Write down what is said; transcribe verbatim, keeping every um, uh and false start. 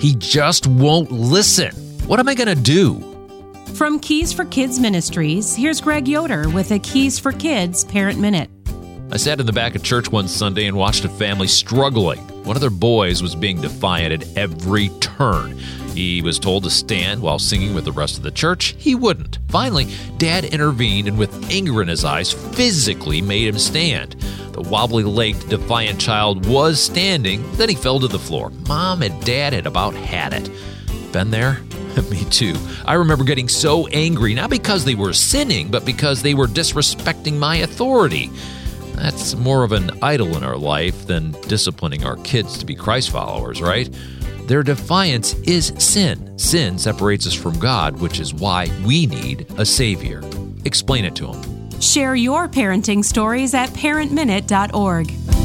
He just won't listen. What am I going to do? From Keys for Kids Ministries, here's Greg Yoder with a Keys for Kids Parent Minute. I sat in the back of church one Sunday and watched a family struggling. One of their boys was being defiant at every turn. He was told to stand while singing with the rest of the church. He wouldn't. Finally, Dad intervened and with anger in his eyes, physically made him stand. The wobbly-legged, defiant child was standing, then he fell to the floor. Mom and Dad had about had it. Been there? Me too. I remember getting so angry, not because they were sinning, but because they were disrespecting my authority. That's more of an idol in our life than disciplining our kids to be Christ followers, right? Their defiance is sin. Sin separates us from God, which is why we need a Savior. Explain it to them. Share your parenting stories at parent minute dot org.